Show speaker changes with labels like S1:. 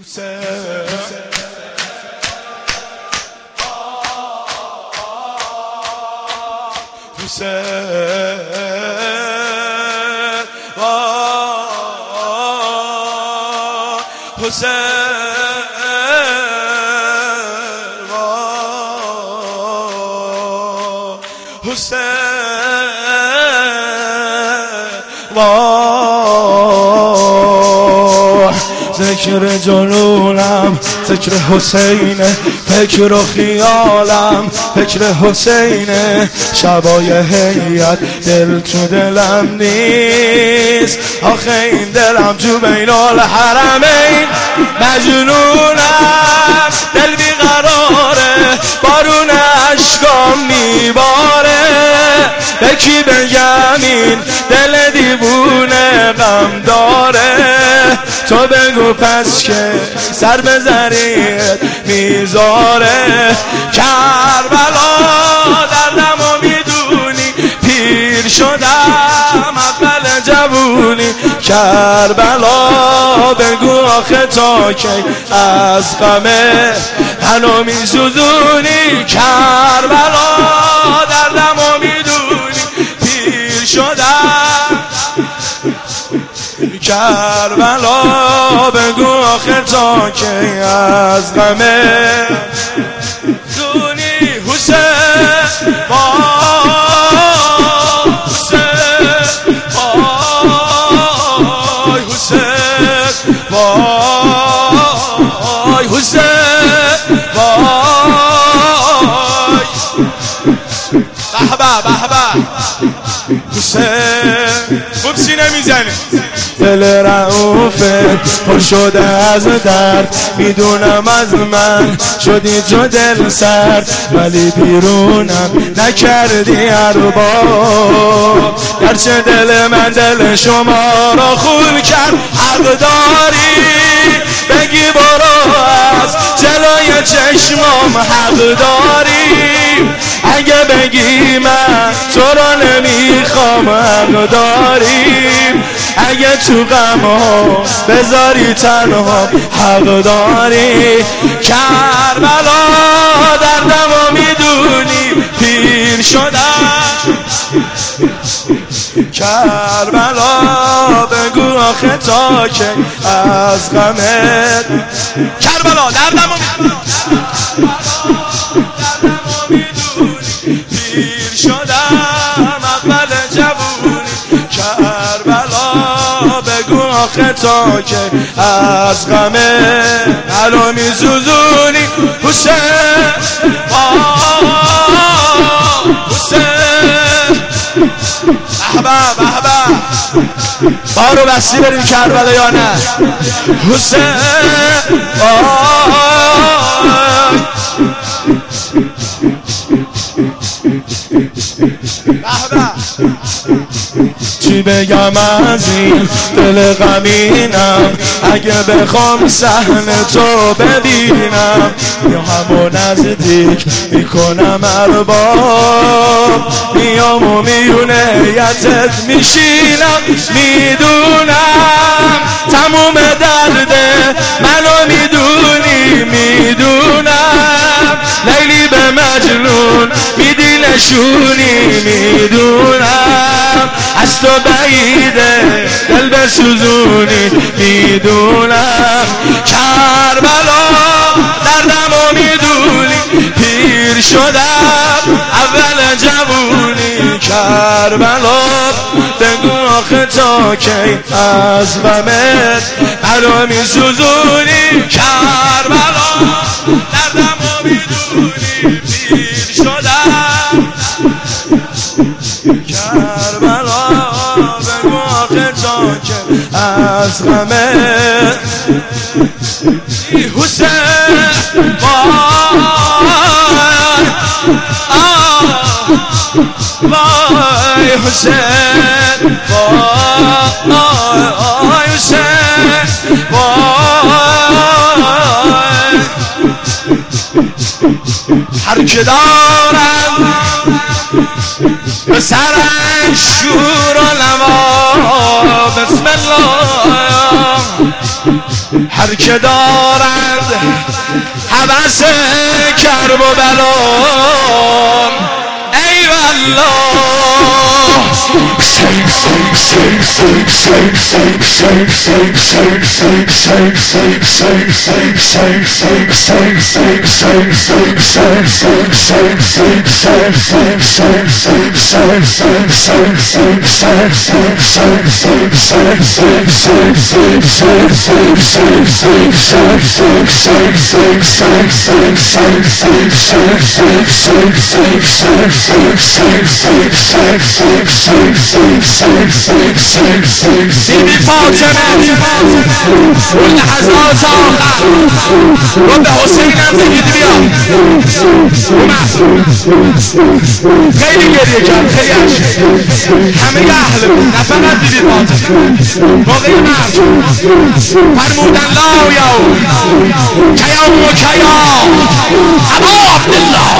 S1: ذکر جنونم ذکر حسینه، فکر و خیالم فکر حسینه، شبای هیئت دل تو دلم نیست، آخه این دلم جو بین الحرمین مجنونم، دل بیقراره بارون اشکام میباره، به کی بگم این دل دیوونه غم داره، تو بگو پس که سر به زریت میذاره، کربلا دردمو میدونی، پیر شدم اول جوونی، کربلا بگو آخه تا کی از غمه منو میسوزونی، کربلا دردمو میدونی، پیر شدم، کربلا بگو آخه تا کی از غمه دونی، حسین حسین وای حسین وای حسین وای به به به به حسین خوب سینه میزنه، دل رعوفه پر شده از درد، میدونم از من شدی تو دل سرد، ولی بیرونم نکردی ارباب، گرچه دل من دل شما را خون کرد، حق داری بگی برو از جلوی چشمام، حق داری اگه بگی من تو را نمیخوام، حق داری اگه تو غمو بذاری تنها، حق داری، کربلا دردمو میدونی، پیر شدم، کربلا بگو آخه تا که از غمت، کربلا دردمو میدونی، پیر شدم اول جوونی، کربلا بگو آخه تا که از غمه منو میسوزونی، حسین حسین بهبه بهبه بارو بستی بریم کربلا یا نه، حسین چی بگم از این دل غمینم، اگه بخوام صحنه تو ببینم، یا همو نزدیک میکنم ارباب، میام و میونه یتت میشینم، میدونم تموم درده منو میدونی، میدونم لیلی به مجنون میدی نشونی، میدونم از تو بعیده دل بسوزونی، میدونم کربلا دردمو میدونی، پیر شدم اول جوونی، کربلا بگو آخه تا کی از غمت منو میسوزونی، کربلا دردمو میدونی، پیر شدم، کربلا بگو آخه تا که از غمت، حسین وای حسین وای حسین وای، هر که دارم به سرش شور و نوا، بسم الله هر که دارند هوس کرب و بلان ای والله بیبی فاطمه اون لحظات آخر رو به حسینم بگید بیا خیلی گریه کرد خیلی عشق همه اهل بود نه فقط بیبی فاطمه موقع مرد فرمودن لا یا کیا و کیا ابا عبدالله